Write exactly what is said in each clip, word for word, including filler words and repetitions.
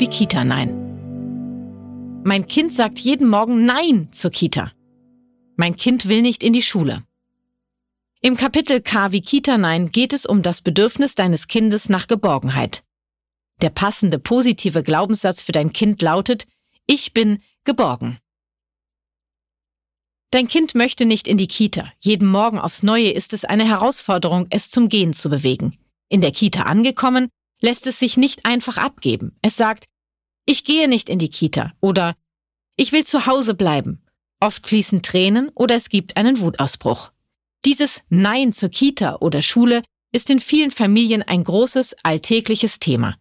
wie Kita Nein. Mein Kind sagt jeden Morgen Nein zur Kita. Mein Kind will nicht in die Schule. Im Kapitel K wie Kita Nein geht es um das Bedürfnis deines Kindes nach Geborgenheit. Der passende positive Glaubenssatz für dein Kind lautet: Ich bin geborgen. Dein Kind möchte nicht in die Kita. Jeden Morgen aufs Neue ist es eine Herausforderung, es zum Gehen zu bewegen. In der Kita angekommen, lässt es sich nicht einfach abgeben. Es sagt: Ich gehe nicht in die Kita oder ich will zu Hause bleiben. Oft fließen Tränen oder es gibt einen Wutausbruch. Dieses Nein zur Kita oder Schule ist in vielen Familien ein großes, alltägliches Thema.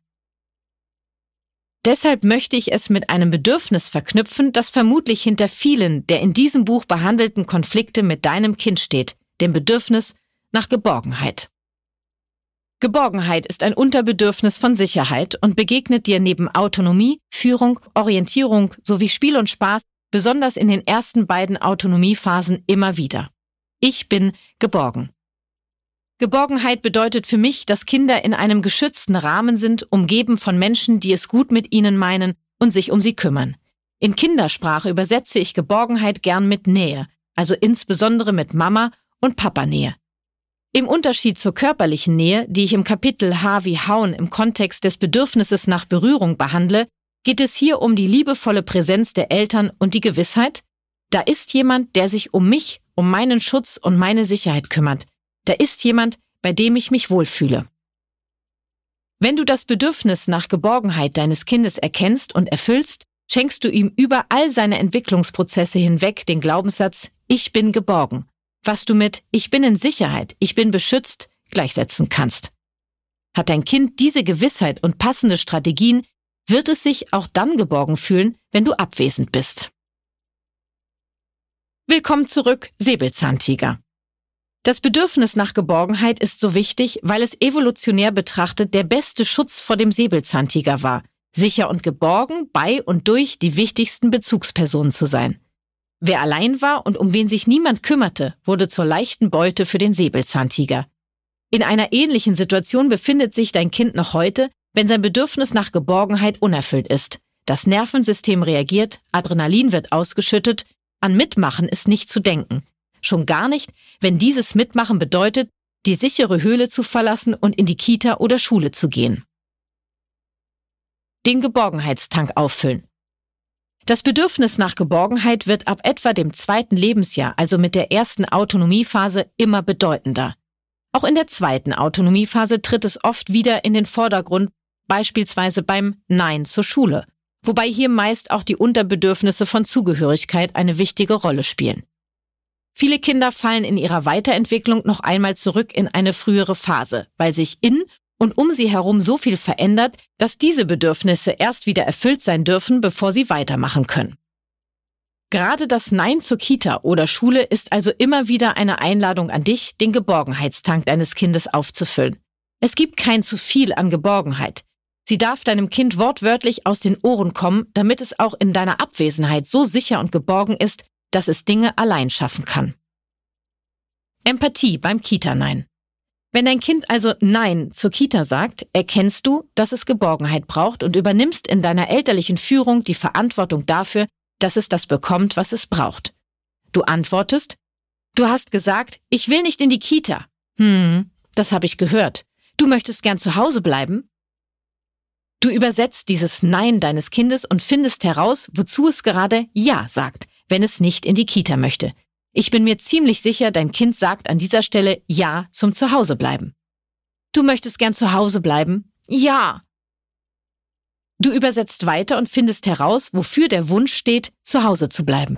Deshalb möchte ich es mit einem Bedürfnis verknüpfen, das vermutlich hinter vielen der in diesem Buch behandelten Konflikte mit deinem Kind steht, dem Bedürfnis nach Geborgenheit. Geborgenheit ist ein Unterbedürfnis von Sicherheit und begegnet dir neben Autonomie, Führung, Orientierung sowie Spiel und Spaß besonders in den ersten beiden Autonomiephasen immer wieder. Ich bin geborgen. Geborgenheit bedeutet für mich, dass Kinder in einem geschützten Rahmen sind, umgeben von Menschen, die es gut mit ihnen meinen und sich um sie kümmern. In Kindersprache übersetze ich Geborgenheit gern mit Nähe, also insbesondere mit Mama- und Papa-Nähe. Im Unterschied zur körperlichen Nähe, die ich im Kapitel H wie Hauen im Kontext des Bedürfnisses nach Berührung behandle, geht es hier um die liebevolle Präsenz der Eltern und die Gewissheit: Da ist jemand, der sich um mich, um meinen Schutz und meine Sicherheit kümmert. Da ist jemand, bei dem ich mich wohlfühle. Wenn du das Bedürfnis nach Geborgenheit deines Kindes erkennst und erfüllst, schenkst du ihm über all seine Entwicklungsprozesse hinweg den Glaubenssatz: Ich bin geborgen, was du mit Ich bin in Sicherheit, ich bin beschützt gleichsetzen kannst. Hat dein Kind diese Gewissheit und passende Strategien, wird es sich auch dann geborgen fühlen, wenn du abwesend bist. Willkommen zurück, Säbelzahntiger. Das Bedürfnis nach Geborgenheit ist so wichtig, weil es evolutionär betrachtet der beste Schutz vor dem Säbelzahntiger war, sicher und geborgen bei und durch die wichtigsten Bezugspersonen zu sein. Wer allein war und um wen sich niemand kümmerte, wurde zur leichten Beute für den Säbelzahntiger. In einer ähnlichen Situation befindet sich dein Kind noch heute, wenn sein Bedürfnis nach Geborgenheit unerfüllt ist. Das Nervensystem reagiert, Adrenalin wird ausgeschüttet, an Mitmachen ist nicht zu denken. Schon gar nicht, wenn dieses Mitmachen bedeutet, die sichere Höhle zu verlassen und in die Kita oder Schule zu gehen. Den Geborgenheitstank auffüllen. Das Bedürfnis nach Geborgenheit wird ab etwa dem zweiten Lebensjahr, also mit der ersten Autonomiephase, immer bedeutender. Auch in der zweiten Autonomiephase tritt es oft wieder in den Vordergrund, beispielsweise beim Nein zur Schule, wobei hier meist auch die Unterbedürfnisse von Zugehörigkeit eine wichtige Rolle spielen. Viele Kinder fallen in ihrer Weiterentwicklung noch einmal zurück in eine frühere Phase, weil sich in und um sie herum so viel verändert, dass diese Bedürfnisse erst wieder erfüllt sein dürfen, bevor sie weitermachen können. Gerade das Nein zur Kita oder Schule ist also immer wieder eine Einladung an dich, den Geborgenheitstank deines Kindes aufzufüllen. Es gibt kein zu viel an Geborgenheit. Sie darf deinem Kind wortwörtlich aus den Ohren kommen, damit es auch in deiner Abwesenheit so sicher und geborgen ist, dass es Dinge allein schaffen kann. Empathie beim Kita-Nein. Wenn dein Kind also Nein zur Kita sagt, erkennst du, dass es Geborgenheit braucht und übernimmst in deiner elterlichen Führung die Verantwortung dafür, dass es das bekommt, was es braucht. Du antwortest: Du hast gesagt, ich will nicht in die Kita. Hm, das habe ich gehört. Du möchtest gern zu Hause bleiben? Du übersetzt dieses Nein deines Kindes und findest heraus, wozu es gerade Ja sagt, wenn es nicht in die Kita möchte. Ich bin mir ziemlich sicher, dein Kind sagt an dieser Stelle Ja zum Zuhausebleiben. Du möchtest gern zu Hause bleiben? Ja. Du übersetzt weiter und findest heraus, wofür der Wunsch steht, zu Hause zu bleiben.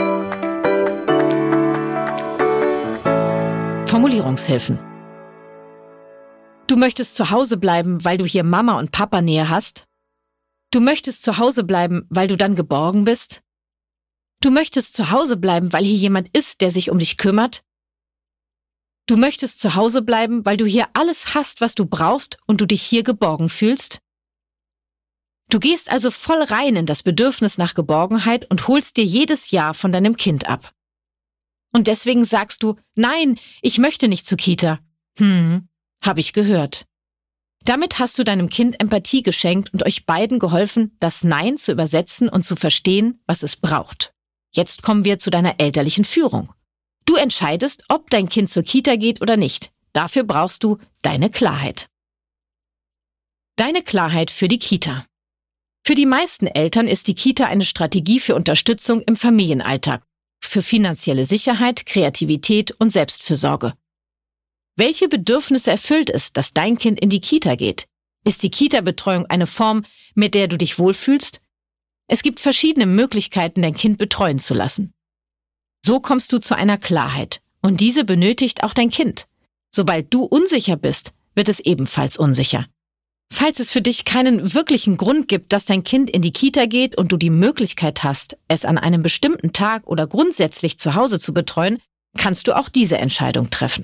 Formulierungshilfen. Du möchtest zu Hause bleiben, weil du hier Mama und Papa Nähe hast? Du möchtest zu Hause bleiben, weil du dann geborgen bist? Du möchtest zu Hause bleiben, weil hier jemand ist, der sich um dich kümmert? Du möchtest zu Hause bleiben, weil du hier alles hast, was du brauchst und du dich hier geborgen fühlst? Du gehst also voll rein in das Bedürfnis nach Geborgenheit und holst dir jedes Ja von deinem Kind ab. Und deswegen sagst du: Nein, ich möchte nicht zur Kita. Hm, hab ich gehört. Damit hast du deinem Kind Empathie geschenkt und euch beiden geholfen, das Nein zu übersetzen und zu verstehen, was es braucht. Jetzt kommen wir zu deiner elterlichen Führung. Du entscheidest, ob dein Kind zur Kita geht oder nicht. Dafür brauchst du deine Klarheit. Deine Klarheit für die Kita. Für die meisten Eltern ist die Kita eine Strategie für Unterstützung im Familienalltag, für finanzielle Sicherheit, Kreativität und Selbstfürsorge. Welche Bedürfnisse erfüllt es, dass dein Kind in die Kita geht? Ist die Kita-Betreuung eine Form, mit der du dich wohlfühlst? Es gibt verschiedene Möglichkeiten, dein Kind betreuen zu lassen. So kommst du zu einer Klarheit und diese benötigt auch dein Kind. Sobald du unsicher bist, wird es ebenfalls unsicher. Falls es für dich keinen wirklichen Grund gibt, dass dein Kind in die Kita geht und du die Möglichkeit hast, es an einem bestimmten Tag oder grundsätzlich zu Hause zu betreuen, kannst du auch diese Entscheidung treffen.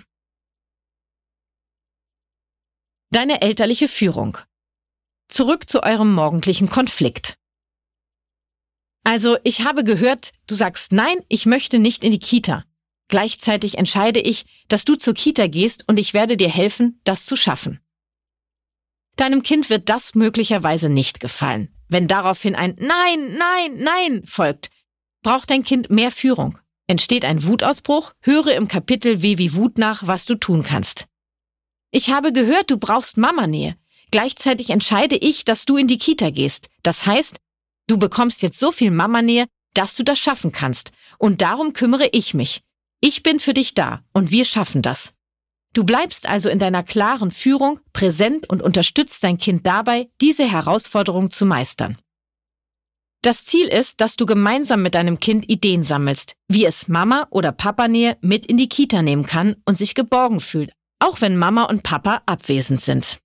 Deine elterliche Führung. Zurück zu eurem morgendlichen Konflikt. Also, ich habe gehört, du sagst, nein, ich möchte nicht in die Kita. Gleichzeitig entscheide ich, dass du zur Kita gehst und ich werde dir helfen, das zu schaffen. Deinem Kind wird das möglicherweise nicht gefallen. Wenn daraufhin ein Nein, Nein, Nein folgt, braucht dein Kind mehr Führung. Entsteht ein Wutausbruch, höre im Kapitel W wie Wut nach, was du tun kannst. Ich habe gehört, du brauchst Mamanähe. Gleichzeitig entscheide ich, dass du in die Kita gehst. Das heißt, du bekommst jetzt so viel Mamanähe, dass du das schaffen kannst. Und darum kümmere ich mich. Ich bin für dich da und wir schaffen das. Du bleibst also in deiner klaren Führung präsent und unterstützt dein Kind dabei, diese Herausforderung zu meistern. Das Ziel ist, dass du gemeinsam mit deinem Kind Ideen sammelst, wie es Mama- oder Papanähe mit in die Kita nehmen kann und sich geborgen fühlt, auch wenn Mama und Papa abwesend sind.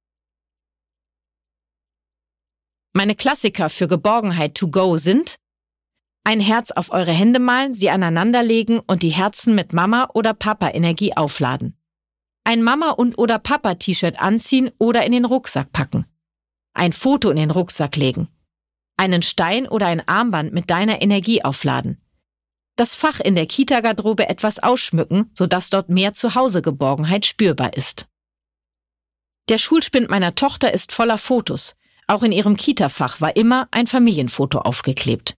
Meine Klassiker für Geborgenheit to go sind: ein Herz auf eure Hände malen, sie aneinanderlegen und die Herzen mit Mama- oder Papa-Energie aufladen. Ein Mama- und oder Papa-T-Shirt anziehen oder in den Rucksack packen. Ein Foto in den Rucksack legen. Einen Stein oder ein Armband mit deiner Energie aufladen. Das Fach in der Kita-Garderobe etwas ausschmücken, sodass dort mehr Zuhause-Geborgenheit spürbar ist. Der Schulspind meiner Tochter ist voller Fotos. Auch in ihrem Kita-Fach war immer ein Familienfoto aufgeklebt.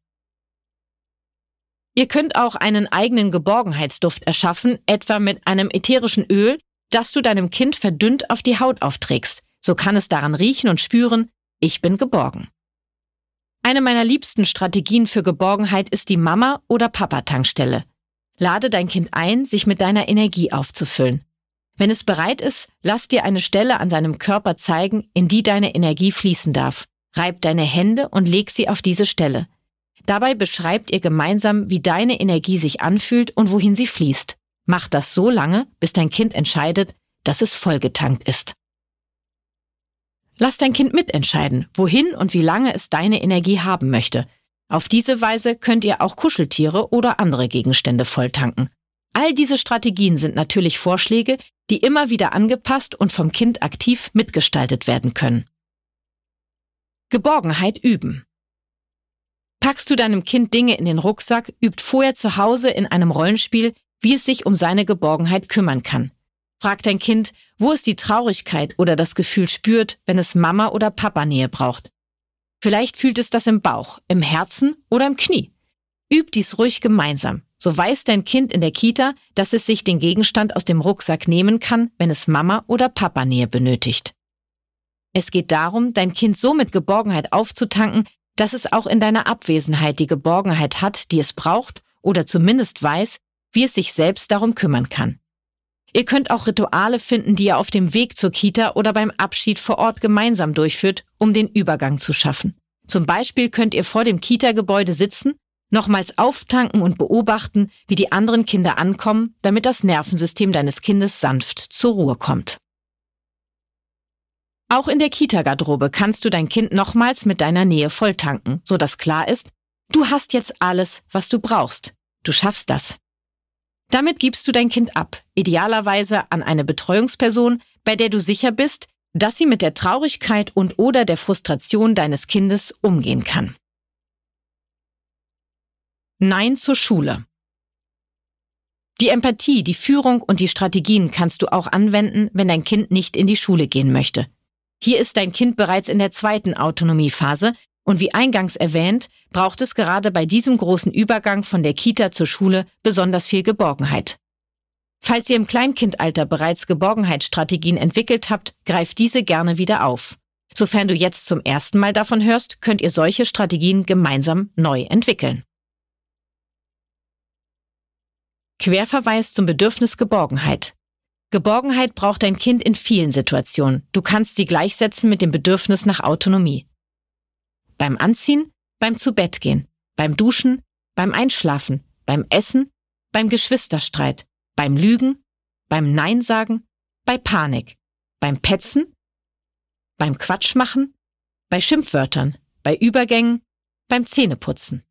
Ihr könnt auch einen eigenen Geborgenheitsduft erschaffen, etwa mit einem ätherischen Öl, das du deinem Kind verdünnt auf die Haut aufträgst. So kann es daran riechen und spüren, ich bin geborgen. Eine meiner liebsten Strategien für Geborgenheit ist die Mama- oder Papa-Tankstelle. Lade dein Kind ein, sich mit deiner Energie aufzufüllen. Wenn es bereit ist, lass dir eine Stelle an seinem Körper zeigen, in die deine Energie fließen darf. Reib deine Hände und leg sie auf diese Stelle. Dabei beschreibt ihr gemeinsam, wie deine Energie sich anfühlt und wohin sie fließt. Mach das so lange, bis dein Kind entscheidet, dass es vollgetankt ist. Lass dein Kind mitentscheiden, wohin und wie lange es deine Energie haben möchte. Auf diese Weise könnt ihr auch Kuscheltiere oder andere Gegenstände volltanken. All diese Strategien sind natürlich Vorschläge, die immer wieder angepasst und vom Kind aktiv mitgestaltet werden können. Geborgenheit üben. Packst du deinem Kind Dinge in den Rucksack, übt vorher zu Hause in einem Rollenspiel, wie es sich um seine Geborgenheit kümmern kann. Frag dein Kind, wo es die Traurigkeit oder das Gefühl spürt, wenn es Mama- oder Papa-Nähe braucht. Vielleicht fühlt es das im Bauch, im Herzen oder im Knie. Übt dies ruhig gemeinsam. So weiß dein Kind in der Kita, dass es sich den Gegenstand aus dem Rucksack nehmen kann, wenn es Mama- oder Papa-Nähe benötigt. Es geht darum, dein Kind so mit Geborgenheit aufzutanken, dass es auch in deiner Abwesenheit die Geborgenheit hat, die es braucht oder zumindest weiß, wie es sich selbst darum kümmern kann. Ihr könnt auch Rituale finden, die ihr auf dem Weg zur Kita oder beim Abschied vor Ort gemeinsam durchführt, um den Übergang zu schaffen. Zum Beispiel könnt ihr vor dem Kita-Gebäude sitzen, nochmals auftanken und beobachten, wie die anderen Kinder ankommen, damit das Nervensystem deines Kindes sanft zur Ruhe kommt. Auch in der Kita-Garderobe kannst du dein Kind nochmals mit deiner Nähe volltanken, sodass klar ist, du hast jetzt alles, was du brauchst. Du schaffst das. Damit gibst du dein Kind ab, idealerweise an eine Betreuungsperson, bei der du sicher bist, dass sie mit der Traurigkeit und oder der Frustration deines Kindes umgehen kann. Nein zur Schule. Die Empathie, die Führung und die Strategien kannst du auch anwenden, wenn dein Kind nicht in die Schule gehen möchte. Hier ist dein Kind bereits in der zweiten Autonomiephase und wie eingangs erwähnt, braucht es gerade bei diesem großen Übergang von der Kita zur Schule besonders viel Geborgenheit. Falls ihr im Kleinkindalter bereits Geborgenheitsstrategien entwickelt habt, greift diese gerne wieder auf. Sofern du jetzt zum ersten Mal davon hörst, könnt ihr solche Strategien gemeinsam neu entwickeln. Querverweis zum Bedürfnis Geborgenheit. Geborgenheit braucht dein Kind in vielen Situationen. Du kannst sie gleichsetzen mit dem Bedürfnis nach Autonomie. Beim Anziehen, beim Zubettgehen, beim Duschen, beim Einschlafen, beim Essen, beim Geschwisterstreit, beim Lügen, beim Nein sagen, bei Panik, beim Petzen, beim Quatschmachen, bei Schimpfwörtern, bei Übergängen, beim Zähneputzen.